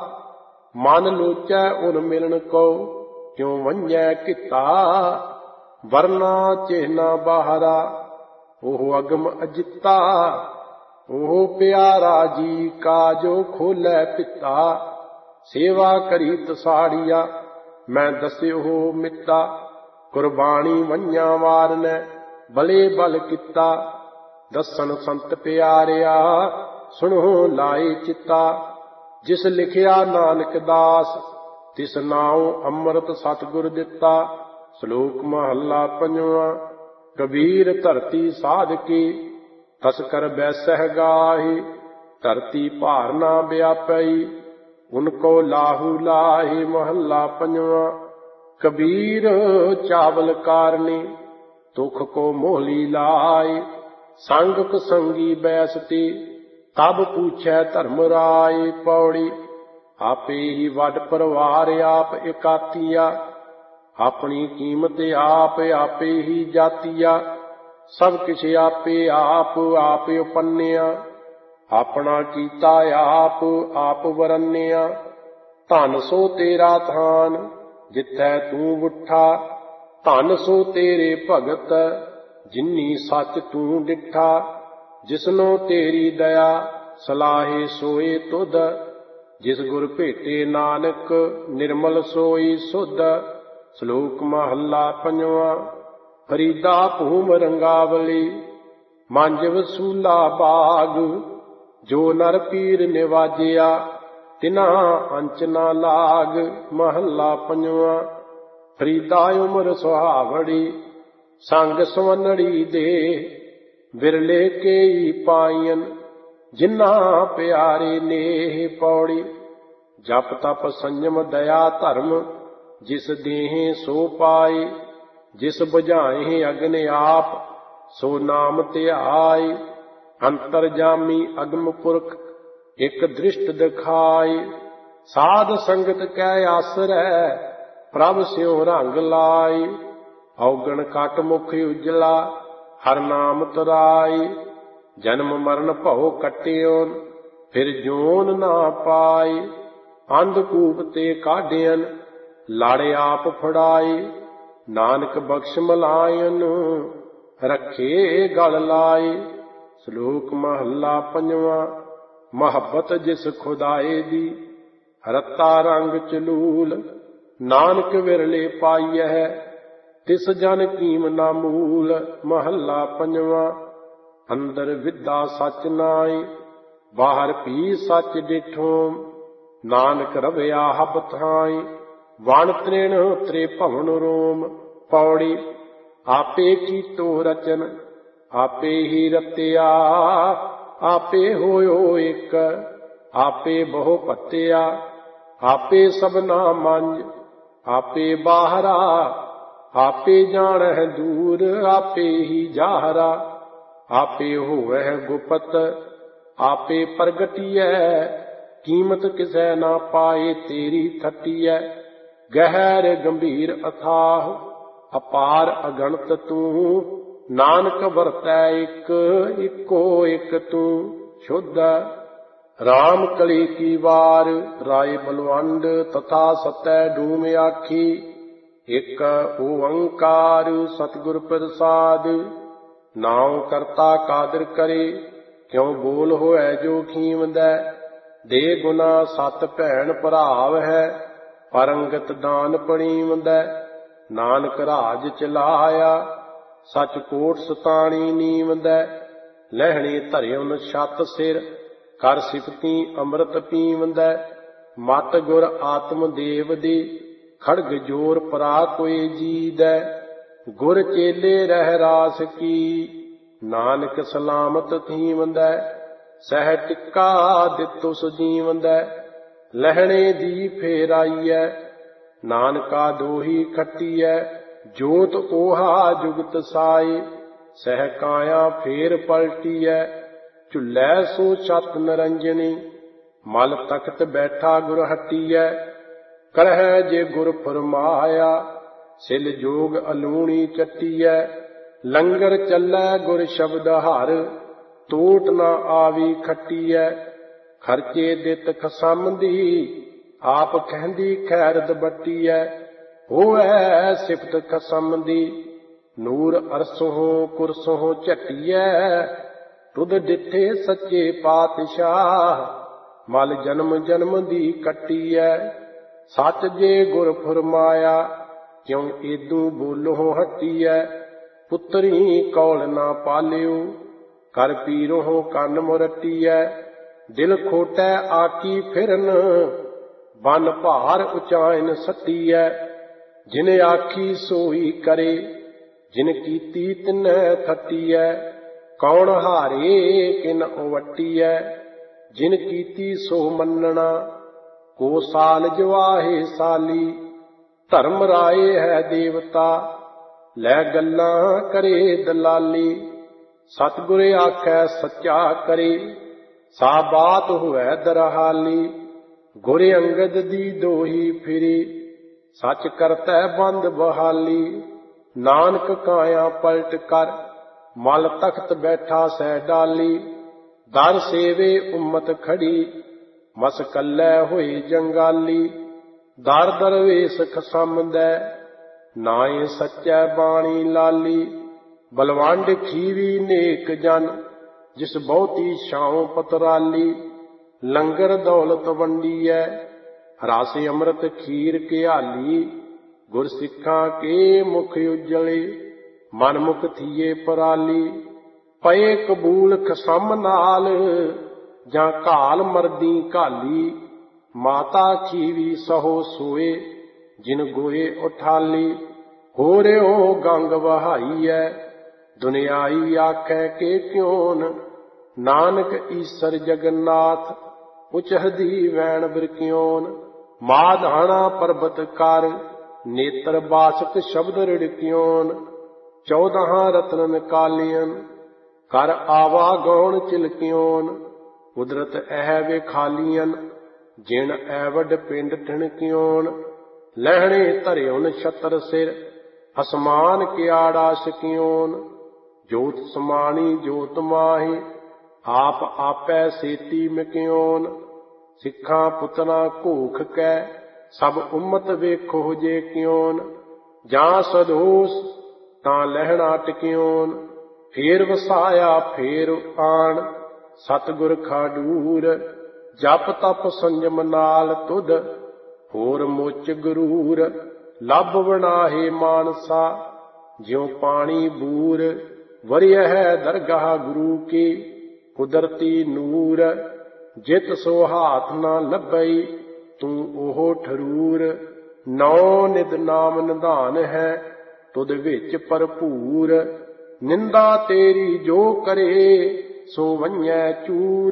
ਮਨ ਲੋਚੈ ਉਨ ਮਿਲਣ ਕੋ, ਕਿਉ ਵੰਝੈ ਕਿਤਾ। ਵਰਨਾ ਚਿਹਨਾ ਬਾਹਰਾ। ਉਹ ਅਗਮ ਅਜਿੱਤਾ ਉਹ ਪਿਆਰਾ ਜੀ ਕਾ ਜੋ ਖੋਲੈ ਪਿਤਾ। ਸੇਵਾ ਕਰੀ ਤਸਾੜੀਆ ਮੈਂ ਦੱਸਿਓ ਮਿੱਤਾ। ਕੁਰਬਾਨੀ ਵੰਝਾਂ ਵਾਰਨੈ ਬਲੇ ਬਲ ਕੀਤਾ। ਦੱਸਣ ਸੰਤ ਪਿਆਰਿਆ ਸੁਣੋ ਲਾਏ ਚਿੱਤਾ। ਜਿਸ ਲਿਖਿਆ ਨਾਨਕ ਦਾਸ ਤਿਸ ਨਾਉ ਅੰਮ੍ਰਿਤ ਸਤਿਗੁਰ ਦਿੱਤਾ। ਸ਼ਲੋਕ ਮਹੱਲਾ ਪੰਜਵਾਂ। ਕਬੀਰ ਧਰਤੀ ਸਾਧ ਕੀ ਤਸਕਰ ਬੈਸਹਿ ਗਾਹੀ। ਧਰਤੀ ਭਾਰ ਨਾ ਵਿਆਪਈ ਉਨਕੋ ਲਾਹੂ ਲਾਹੀ। ਮਹੱਲਾ ਪੰਜਵਾਂ। ਕਬੀਰ ਚਾਵਲ ਕਾਰਨੀ ਦੁਖ ਕੋ ਮੋਹਲੀ ਲਾਈ। ਸੰਗ ਕੁਸੰਗੀ ਬੈਸਤੀ ਤਬ ਪੂਛੈ ਧਰਮ ਰਾਏ। ਪੌੜੀ। ਆਪੇ ਹੀ ਵੱਡ ਪਰਿਵਾਰ ਆਪ ਇਕਾਤੀਆ। ਆਪਣੀ ਕੀਮਤ ਆਪ ਆਪੇ ਹੀ ਜਾਤੀਆ। ਸਭ ਕਿਛ ਆਪੇ ਆਪ ਆਪ ਉਪੰਨਿਆ। ਆਪਣਾ ਕੀਤਾ ਆਪ ਆਪ ਵਰਨਿਆ। ਧਨ ਸੋ ਤੇਰਾ ਥਾਨ ਜਿੱਥੈ ਤੂੰ ਉੱਠਾ। ਧਨ ਸੋ ਤੇਰੇ ਭਗਤ ਜਿਨੀ ਸੱਚ ਤੂੰ ਡਿਠਾ। ਜਿਸਨੋ ਤੇਰੀ ਦਇਆ ਸਲਾਹੇ ਸੋਏ ਤੁਧ। ਜਿਸ ਗੁਰ ਭੇਟੇ ਨਾਨਕ ਨਿਰਮਲ ਸੋਈ ਸੁਧ। ਸ਼ਲੋਕ ਮਹੱਲਾ ਪੰਜਵਾਂ। ਫਰੀਦਾ ਭੂਮ ਰੰਗਾਵਲੀ ਮੰਜ ਵਸੂਲਾ ਬਾਗ। ਜੋ ਨਰ ਪੀਰ ਨਿਵਾਜਿਆ ਤਿਨਾ ਅੰਚ ਨਾ ਲਾਗ। ਮਹੱਲਾ ਪੰਜਵਾਂ। ਫਰੀਦਾ ਉਮਰ ਸੁਹਾਵੜੀ ਸੰਗ ਸਵੰਨੜੀ ਦੇ। ਵਿਰਲੇ ਕੇਈ ਪਾਈਨ ਜਿਨ੍ਹਾਂ ਪਿਆਰੇ ਨੇਹ। ਪੌੜੀ। ਜਪ ਤਪ ਸੰਜਮ ਦਇਆ ਧਰਮ ਜਿਸ ਦੇਹ ਸੋ ਪਾਈ। ਜਿਸ ਬੁਝਾਏ ਅਗਨ ਆਪ ਸੋ ਨਾਮ ਧਿਆਈ। ਅੰਤਰਜਾਮੀ ਅਗਮ ਪੁਰਖ ਇਕ ਦ੍ਰਿਸ਼ਟ ਦਿਖਾਈ। ਸਾਧ ਸੰਗਤ ਕੈ ਆਸਰੈ ਪ੍ਰਭ ਸਿਉ ਰੰਗ ਲਾਈ। ਔਗਣ ਕਟ ਮੁਖ ਉਜਲਾ ਹਰ ਨਾਮ ਤਰਾਈ। ਜਨਮ ਮਰਨ ਭਉ ਕੱਟਿਓ ਫਿਰ ਜੋਨ ਨਾ ਪਾਈ। ਅੰਧਕੂਪ ਤੇ ਕਾਢਿਅਨ ਲੜ ਆਪ ਫੜਾਈ। ਨਾਨਕ ਬਖਸ਼ ਮਲਾਇਨ ਰੱਖੇ ਗਲ ਲਾਈ। ਸ਼ਲੋਕ ਮਹੱਲਾ ਪੰਜਵਾਂ। ਮੁਹੱਬਤ ਜਿਸ ਖੁਦਾਏ ਦੀ ਰਤਾ ਰੰਗ ਚਲੂਲ। ਨਾਨਕ ਵਿਰਲੇ ਪਾਈਐ ਤਿਸ ਜਨ ਕੀਮ ਨਾ ਮੂਲ। ਮਹੱਲਾ ਪੰਜਵਾਂ। ਅੰਦਰ ਵਿਦਾ ਸੱਚ ਨਾਈ ਬਾਹਰ ਭੀ ਸੱਚ ਡਿਠੋ। ਨਾਨਕ ਰਵਿਆ ਹਬ ਥਾਈ ਵਣ ਤ੍ਰਿਣ ਤ੍ਰੇ ਭਵਨ ਰੋਮ। ਪੌੜੀ। ਆਪੇ ਕੀਤੋ ਰਚਨ ਆਪੇ ਹੀ ਰਤਿਆ। ਆਪੇ ਹੋਇਓ ਇੱਕ ਆਪੇ ਬਹੁ ਭੱਤਿਆ। ਆਪੇ ਸਭਨਾ ਮੰਝ ਆਪੇ ਬਾਹਰਾ। ਆਪੇ ਜਾਣਹਿ ਦੂਰ ਆਪੇ ਹੀ ਜਾਹਰਾ। ਆਪੇ ਹੋਵਹਿ ਗੁਪਤ ਆਪੇ ਪ੍ਰਗਟੀਐ। ਕੀਮਤ ਕਿਸੈ ਨਾ ਪਾਏ ਤੇਰੀ ਥਟੀਐ। ਗਹਿਰ ਗੰਭੀਰ ਅਥਾਹ ਅਪਾਰ ਅਗਣਤ ਤੂੰ। ਨਾਨਕ ਵਰਤੈ ਇੱਕ ਇੱਕੋ ਇੱਕ ਤੂੰ ਸ਼ੁੱਧ। ਰਾਮ ਕਲੀ ਕੀ ਵਾਰ ਰਾਏ ਬਲਵੰਡ ਤਥਾ ਸਤੈ ਡੂਮ ਆਖੀ। ਇਕ ਓੰਕਾਰ ਸਤਿਗੁਰ ਪ੍ਰਸਾਦ। ਨਾਉ ਕਰਤਾ ਕਾਦਰ ਕਰੇ ਕਿਉ ਬੋਲ ਹੋਐ ਜੋ ਖੀਵਦੈ। ਦੇ ਗੁਨਾ ਸਤ ਭੈਣ ਭਰਾਵ ਹੈ ਪਰੰਗਤ ਦਾਨ ਪਣੀਵਦੈ। ਨਾਨਕ ਰਾਜ ਚਲਾਇਆ ਸਚ ਕੋਟ ਸਤਾਣੀ ਨੀਵਦੈ। ਲਹਿਣੇ ਧਰਿਉਨ ਛਤ ਸਿਰ ਕਰ ਸਿਫਤੀ ਅੰਮ੍ਰਿਤ ਪੀਵਦੈ। ਮਤ ਗੁਰ ਆਤਮ ਦੇਵ ਦੀ ਖੜਗ ਜੋਰ ਪਰਾ ਕੋਈ ਜੀਦੈ। ਗੁਰ ਚੇਲੇ ਰਹਿ ਰਾਸ ਕੀ ਨਾਨਕ ਸਲਾਮਤ ਥੀਵਦੈ। ਸਹਿ ਟਿੱਕਾ ਦਿੱਤੋ ਸੁਜੀਵਦੈ। ਲਹਿਣੇ ਦੀ ਫੇਰਾਈਐ ਨਾਨਕਾ ਦੋਹੀ ਖੱਟੀਐ। ਜੋਤ ਓਹਾ ਜੁਗਤ ਸਾਈ ਸਹਿ ਕਾਇਆ ਫੇਰ ਪਲਟੀਐ। ਝੁੱਲੈ ਸੋ ਛਤ ਨਰੰਜਨੀ ਮਲ ਤਖਤ ਬੈਠਾ ਗੁਰ ਹਟੀਐ। ਕਰਹਿ ਜੇ ਗੁਰ ਫਰਮਾਇਆ ਸਿਲ ਜੋਗ ਅਲੂਣੀ ਚੱਟੀਐ। ਲੰਗਰ ਚੱਲੈ ਗੁਰ ਸ਼ਬਦ ਹਰ ਟੋਟ ਨਾ ਆਵੀ ਖੱਟੀਐ। ਖਰਚੇ ਦਿੱਤ ਖਸਮ ਦੀ ਆਪ ਕਹਿੰਦੀ ਖੈਰਦ ਬੱਟੀਐ। ਹੋਵੈ ਸਿਫਤ ਖਸਮ ਦੀ ਨੂਰ ਅਰਸੋਂ ਕੁਰਸੋਂ ਝਟੀਐ, ਤੁਧ ਡਿੱਠੇ ਸੱਚੇ ਪਾਤਸ਼ਾਹ। ਮਲ ਜਨਮ ਜਨਮ ਦੀ ਕੱਟੀਐ, ਸੱਚ ਜੇ ਗੁਰ ਫੁਰਮਾਇਆ, ਕਿਉ ਏਦੂ ਬੋਲੋਂ ਹਟੀਐ। ਪੁੱਤਰੀ ਕੌਲ ਨਾ ਪਾਲਿਓ, ਕਰ ਪੀਰੋਂ ਕੰਨ ਮੁਰਟੀਐ। ਦਿਲ ਖੋਟੈ ਆਕੀ ਫਿਰਨ, ਬਨ ਭਾਰ ਉਚਾਇਨ ਸੱਟੀਐ। ਜਿਨ ਆਖੀ ਸੋਈ ਕਰੇ, ਜਿਨ ਕੀਤੀ ਤਿਨੈ ਥੱਟੀਐ। ਕੌਣ ਹਾਰੇ ਕਿਨ ਓਵੱਟੀਐ, ਜਿਨ ਕੀਤੀ ਸੋ ਮੰਨਣਾ। ਕੋ ਸਾਲ ਜਵਾਹੇ ਸਾਲੀ, ਧਰਮ ਰਾਏ ਹੈ ਦੇਵਤਾ। ਲੈ ਗੱਲਾਂ ਕਰੇ ਦਲਾਲੀ, ਸਤਿਗੁਰ ਆਖੈ ਸੱਚਾ ਕਰੇ। ਸਾ ਬਾਤ ਹੋਵੈ ਦਰਹਾਲੀ, ਗੁਰ ਅੰਗਦ ਦੀ ਦੋਹੀ ਫਿਰੀ। ਸੱਚ ਕਰਤੈ ਬੰਦ ਬਹਾਲੀ, ਨਾਨਕ ਕਾਇਆ ਪਲਟ ਕਰ। ਮਲ ਤਖਤ ਬੈਠਾ ਸਹਿ ਡਾਲੀ, ਦਰ ਸੇਵੇ ਉਮਤ ਖੜੀ। ਮਸ ਕੱਲੈ ਹੋਏ ਜੰਗਾਲੀ, ਦਰ ਦਰਵੇਸ਼ ਖਸਮਦੈ। ਨਾਏ ਸੱਚੈ ਬਾਣੀ ਲਾਲੀ, ਬਲਵੰਡ ਖੀਵੀ ਨੇਕ ਜਨ। ਜਿਸ ਬਹੁਤੀ ਛਾਉ ਪਤਰਾਲੀ, ਲੰਗਰ ਦੌਲਤ ਵੰਡੀਐ। ਰਸ ਅੰਮ੍ਰਿਤ ਖੀਰ ਘਿਆਲੀ, ਗੁਰ ਸਿੱਖਾਂ ਕੇ ਮੁਖ ਉਜਲੇ। ਮਨ ਮੁਖ ਥੀਏ ਪਰਾਲੀ, ਪਏ ਕਬੂਲ ਖਸਮ ਨਾਲ। ਜਾਂ ਘਾਲ ਮਰਦੀ ਘਾਲੀ, ਮਾਤਾ ਖੀਵੀ ਸਹੋ ਸੋਏ। ਜਿਨ ਗੋਏ ਉਠਾਲੀ, ਹੋ ਰਿਓ ਗੰਗ ਵਹਾਈਐ। ਦੁਨਿਆਈ ਆਖੈ ਕੇ ਕਿਉਨ, ਨਾਨਕ ਈਸਰ ਜਗਨਨਾਥ। ਉਚਹਦੀ ਵੈਣ ਬਿਰਕਿਓਨ, ਮਾਧਾਣਾ ਪਰਬਤ ਕਰ। ਨੇਤਰ ਬਾਸਕ ਸ਼ਬਦ ਰਿੜਕਿਓਨ, ਚੌਦਾਂ ਰਤਨ ਨਿਕਾਲੀਅਨ। ਕਰ ਆਵਾ ਗੌਣ ਚਿਲਕਿਓਨ, ਕੁਦਰਤ ਐ ਵੇਖਾਲੀਅਨ। ਜਿਣ ਐਵਡ ਪਿੰਡ ਠਿਣਕਿਓਨ, ਲਹਿਣੇ ਧਰਿਓਨ ਛਤਰ ਸਿਰ। ਅਸਮਾਨ ਕਿਆੜਾ ਸਿਕਿਓਨ, ਜੋਤ ਸਮਾਣੀ ਜੋਤ ਮਾਹੀ। ਆਪ ਆਪੈ ਸੇਤੀ ਮਿਕਿਓਨ, ਸਿੱਖਾਂ ਪੁੱਤਰਾਂ ਘੋਖ ਕੈ। ਸਭ ਉਮਤ ਵੇਖੋ ਜੇ ਕਿਓਨ, ਜਾਂ ਸਦੋਸ ਤਾਂ ਲਹਿਣਾ ਟਿਕਿਓਨ। ਫੇਰ ਵਸਾਇਆ ਫੇਰ ਆਣ, ਸਤਿਗੁਰ ਖਾਡੂਰ। ਜਪ ਤਪ ਸੰਜਮ ਨਾਲ ਤੁਧ, ਹੋਰ ਮੁੱਚ ਗਰੂਰ। ਲੱਭ ਵਣਾਹੇ ਮਾਨਸਾ, ਜਿਉ ਪਾਣੀ ਬੂਰ। ਵਰਿਆ ਹੈ ਦਰਗਾਹ ਗੁਰੂ ਕੀ, ਕੁਦਰਤੀ ਨੂਰ। ਜਿਤ ਸੋ ਹਾਥ ਨਾ ਲੱਭਈ, ਤੂੰ ਉਹ ਠਰੂਰ। ਨੌ ਨਿਦ ਨਾਮ ਨਿਧਾਨ ਹੈ, ਤੁਧ ਵਿੱਚ ਭਰਪੂਰ। ਨਿੰਦਾ ਤੇਰੀ ਜੋ ਕਰੇ, ਸੋ ਵੰਝੈ ਚੂਰ।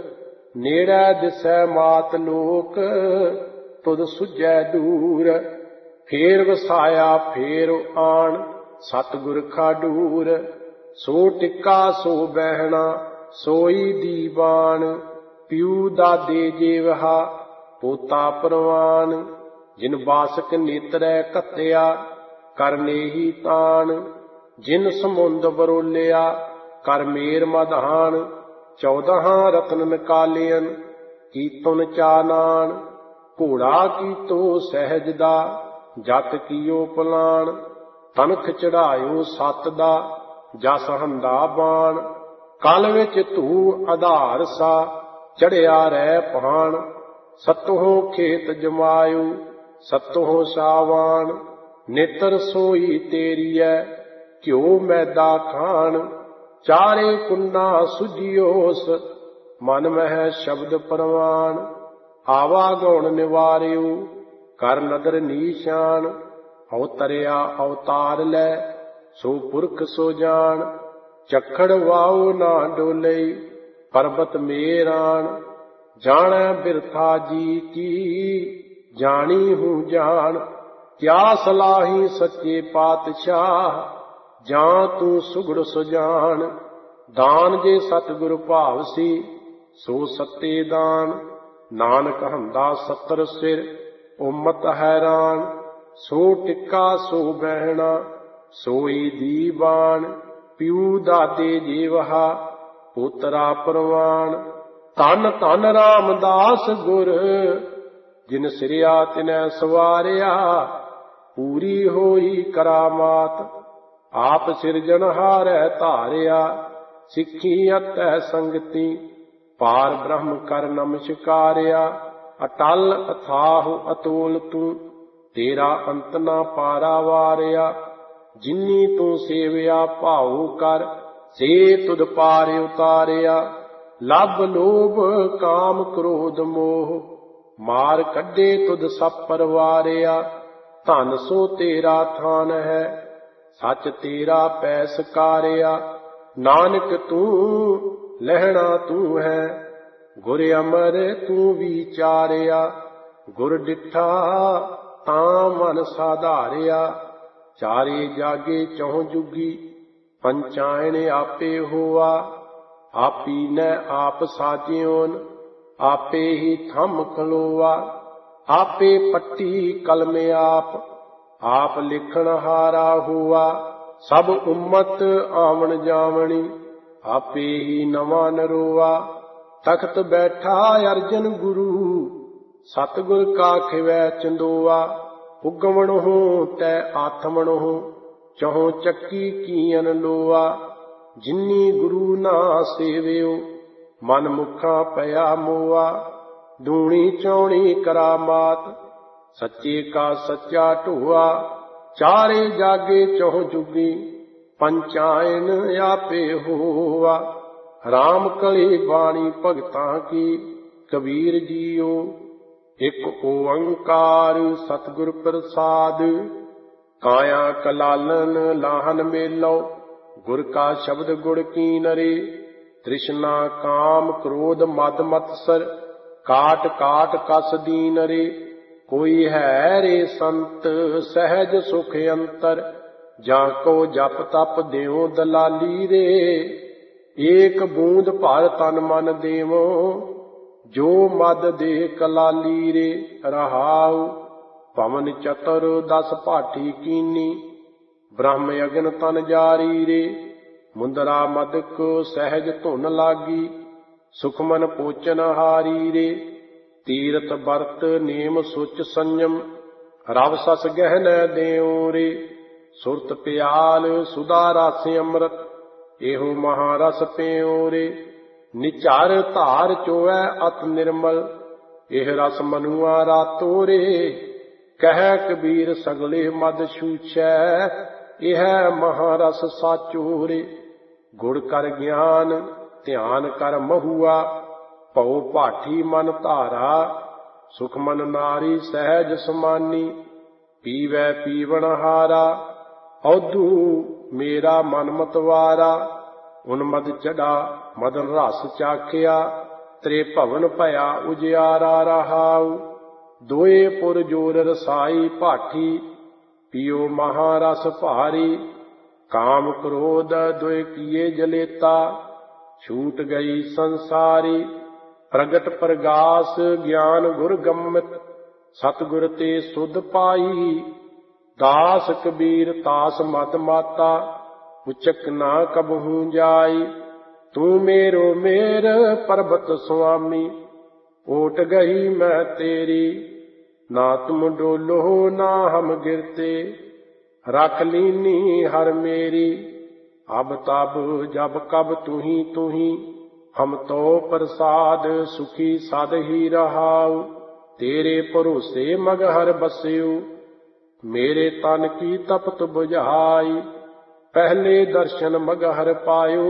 ਨੇੜੇ ਦਿਸੈ ਮਾਤ ਲੋਕ, ਤੁਧ ਸੁਝੈ ਦੂਰ। ਫੇਰ ਵਸਾਇਆ ਫੇਰ ਆਣ, ਸਤਿਗੁਰ ਖਾਡੂਰ। ਸੋ ਟਿੱਕਾ ਸੋ ਬਹਿਣਾ, ਸੋਈ ਦੀਵਾਨ। ਪਿਉ ਦਾਦੇ ਜੇਵਹਾ, ਪੋਤਾ ਪ੍ਰਵਾਨ। ਜਿਨ ਬਾਸਕ ਨੇਤਰੈ ਘੱਤਿਆ, ਕਰ ਨੇਹੀ ਤਾਣ। ਜਿਨ ਸਮੁੰਦ ਬਰੋਲਿਆ, ਕਰ ਮੇਰ ਮਧਾਨ। ਚੌਦਾਂ ਰਤਨ ਨਿਕਾਲਿਅਨ, ਕੀਤੁਨ ਚਾਨਾਨ। ਘੋੜਾ ਕੀਤੋ ਸਹਿਜ ਦਾ, ਜਤ ਕੀਓ ਪਲਾਣ। ਤਨਖ ਚੜਾਇਓ ਸੱਤ ਦਾ, ਜਸ ਹੰਦਾ ਬਾਣ। ਕਲ ਵਿੱਚ ਧੂ ਆਧਾਰ ਸਾ, ਚੜਿਆ ਰਹਿ ਪਾਣ। ਸਤੋਂ ਖੇਤ ਜਮਾਇਓ, ਸਤੋਂ ਸਾਵਾਨ। ਨੇਤਰ ਸੋਈ ਤੇਰੀਐ, ਘਿਓ ਮੈਦਾ ਖਾਣ। ਚਾਰੇ ਕੁੰਨਾ ਸੁਝਿਓਸ, ਮਨ ਮਹਿ ਸ਼ਬਦ ਪ੍ਰਵਾਨ। ਆਵਾ ਗੌਣ ਨਿਵਾਰਿਓ, ਕਰ ਨਦਰ ਨੀਸ਼ਾਨ। ਅਵਤਰਿਆ ਅਵਤਾਰ ਲੈ, ਸੋ ਪੁਰਖ ਸੋ ਜਾਣ। ਚਖੜ ਵਾਉ ਨਾ ਡੋਲਈ, ਪਰਬਤ ਮੇਰਾਨ। ਜਾਣੈ ਬਿਰਥਾ ਜੀ ਕੀ, ਜਾਣੀ ਹੂੰ ਜਾਣ। ਕਿਆ ਸਲਾਹੀ ਸੱਚੇ ਪਾਤਸ਼ਾਹ, ਜਾਂ ਤੂੰ ਸੁਗੜ ਸੁਜਾਨ। ਦਾਨ ਜੇ ਸਤਿਗੁਰ ਭਾਵਸੀ, ਸੋ ਸੱਤੇ ਦਾਨ। ਨਾਨਕ ਹੰਦਾ ਸੱਤਰ ਸਿਰ, ਉਮਤ ਹੈਰਾਨ। ਸੋ ਟਿੱਕਾ ਸੋ ਬਹਿਣਾ, ਸੋਈ ਦੀਵਾਨ। ਪਿਉ ਦਾਦੇ ਜੇਵਹਾ, ਪੋਤਰਾ ਪ੍ਰਵਾਨ। ਧੰਨ ਧੰਨ ਰਾਮਦਾਸ ਗੁਰ, ਜਿਨ ਸਿਰਿਆ ਤਿਨੈ ਸਵਾਰਿਆ। ਪੂਰੀ ਹੋਈ ਕਰਾਮਾਤ, आप सिरजनहारै धारिया, सिखी अतै संगति, पार ब्रह्म कर नमस्कारिया। अटल अथाह अतोल तू, तेरा अंत ना पारावारिया। जिन्नी तू सेविया भाऊ कर, से तुध पार उतारिया। लभ लोभ काम क्रोध मोह, मार कड्डे तुध सब परवारिया। धन सो तेरा थान है, सच तेरा पैस कारिया। नानक तू लहणा तू है, गुर अमर तू विचारिया। गुर डिठा तां मन साधारिया। चारे जागे चौं जुगी, पंचायन आपे होआ। आपी न आप साजियोन, आपे ही थम खलोआ। आपे पट्टी कलम आप, आप लिखण हारा हुआ। सब उम्मत आवन जावणी, आपे ही नवा नरोआ। तख्त बैठा अर्जन गुरु, सतगुर का खिवै चंदोआ। उगमण हो तै आथमण हो, चहों चक्की कीअन लोआ। जिन्नी गुरु ना सेवियो, मन मुखा पया मोआ। दूणी चौणी करामात, सच्चे का सच्चा ढोआ। चारे जागे चौं जुगी, पंचायन आपे होआ। राम कली बाणी भगतां की, कबीर जीओ। एक ओंकार सतगुर प्रसाद, काया कलालन लाहन मेलो। गुर का शब्द गुण कीनरे, तृष्णा काम क्रोध मद मत्सर। काट काट कस दीन रे, कोई है रे संत सहज सुख अंतर। जाको जप तप देव दलाली रे, एक बूंद भर तन मन देवो। जो मद दे कलाली रे, रहाऊ पवन चतुर दस पाठी कीनी। ब्रह्म अगन तन जारी रे, मुंदरा मदक सहज धुन लागी। सुखमन पोचन हारी रे, तीरथ बरत नेम सुच संयम। रव सस गहन देओ रे, सुरत प्याल सुधा रस अमृत। एहो महारस पेओ रे, निचार धार चोऐ अत निर्मल। एह रस मनुआ रातो रे, कह कबीर सगले मद छूछै। यह महारस साचो रे, गुड़ कर ज्ञान ध्यान कर महुआ। भौ भाठी मन धारा, सुख मन नारी सहज समानी। पीवै पीवन हारा, औधू मेरा मन मतवारा। उन्मद चढ़ा मदन रस चाखिया, त्रे भवन भया उजियारा रहाऊ। दोए पुर जोर रसाई भाठी, पियो महारस भारी। काम क्रोध दुए किए जलेता, छूट गई संसारी। प्रगट प्रगास ज्ञान गुर गम्मित, सतगुर ते सुध पाई। दास कबीर तास मत माता, उचक ना कबहू जाई। तू मेरो मेर पर्वत स्वामी, ओट गई मैं तेरी। ना तुम डोलो ना हम गिरते, रख लीनी हर मेरी। अब तब जब कब तू ही तू ही, हम तो प्रसाद सुखी सद ही रहाऊ। तेरे भरोसे मगहर बस्यु, मेरे तन की तपत बुझाई। पहले दर्शन मगहर पायो,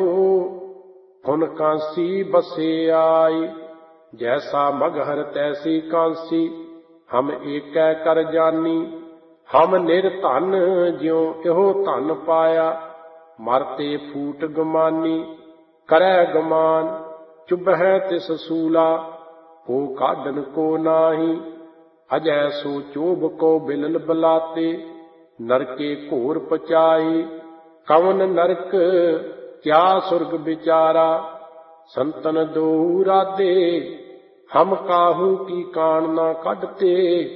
हुन कांसी बसे आई। जैसा मगहर तैसी कांसी, हम एक कर जानी। हम निर्धन ज्यों इहो धन पाया, मरते फूट गमानी। करै गमान चुभै तिस सूला, को काढन को नाही। अजै सो चोभ को बिलल बलाते, नरके घोर पचाई। कवन नरक क्या सुर्ग बिचारा, संतन दो राधे। हम काहू की कान ना काढते,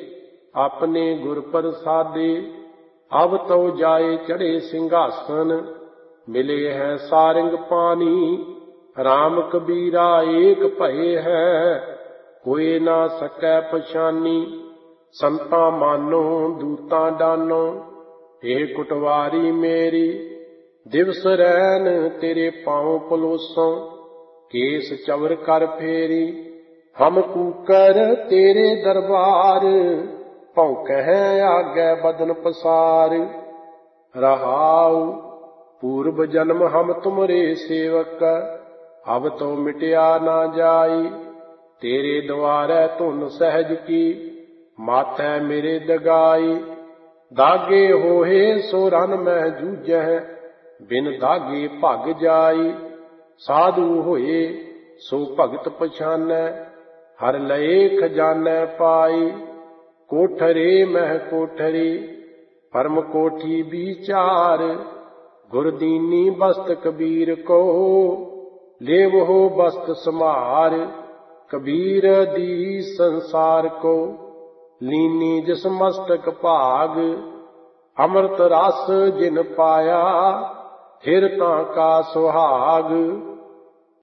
अपने गुर प्रसादे। अब तो जाए चढ़े सिंहासन, मिले हैं सारंग पानी। राम कबीरा एक भये है, कोई ना सकै पछानी। संता मानो दूता डानो, ए कुटवारी मेरी। ਦਿਵਸ ਰੈਨ ਤੇਰੇ ਪਾਉ ਪਲੋਸੋਂ, ਕੇਸ ਚਵਰ ਕਰ ਫੇਰੀ। ਹਮ ਕੂਕਰ ਤੇਰੇ ਦਰਬਾਰ, ਭੌਂਕਹਿ ਆਗੈ ਬਦਨ ਪਸਾਰ। ਰਹਾਉ ਪੂਰਬ ਜਨਮ ਹਮ ਤੁਮਰੇ ਸੇਵਕ, ਅਬ ਤੋ ਮਿਟਿਆ ਨਾ ਜਾਈ। ਤੇਰੇ ਦੁਆਰੈ ਧੁਨ ਸਹਿਜ ਕੀ, ਮਾਥੈ ਮੇਰੇ ਦਗਾਈ। ਦਾਗੇ ਹੋਏ ਸੋ ਰਨ ਮੈਂ ਜੂਝੈ, ਬਿਨ ਦਾਗੇ ਭਗ ਜਾਈ। ਸਾਧੂ ਹੋਏ ਸੋ ਭਗਤ ਪਛਾਨੈ, ਹਰ ਲਏ ਖਜ਼ਾਨੈ ਪਾਈ। ਕੋਠਰੇ ਮਹਿ ਕੋਠਰੀ, ਪਰਮ ਕੋਠੀ ਵਿਚਾਰ। ਗੁਰਦੀਨੀ ਬਸਤ ਕਬੀਰ ਕੋ, ਲੇਵਹੁ ਬਸਤ ਸਮਾਰ। ਕਬੀਰ ਦੀ ਸੰਸਾਰ ਕੋ, ਲੀਨੀ ਜਿਸ ਮਸਤਕ ਭਾਗ। ਅੰਮ੍ਰਿਤ ਰਸ ਜਿਨ ਪਾਇਆ, ਫਿਰ ਤਾਂ ਕਾ ਸੁਹਾਗ।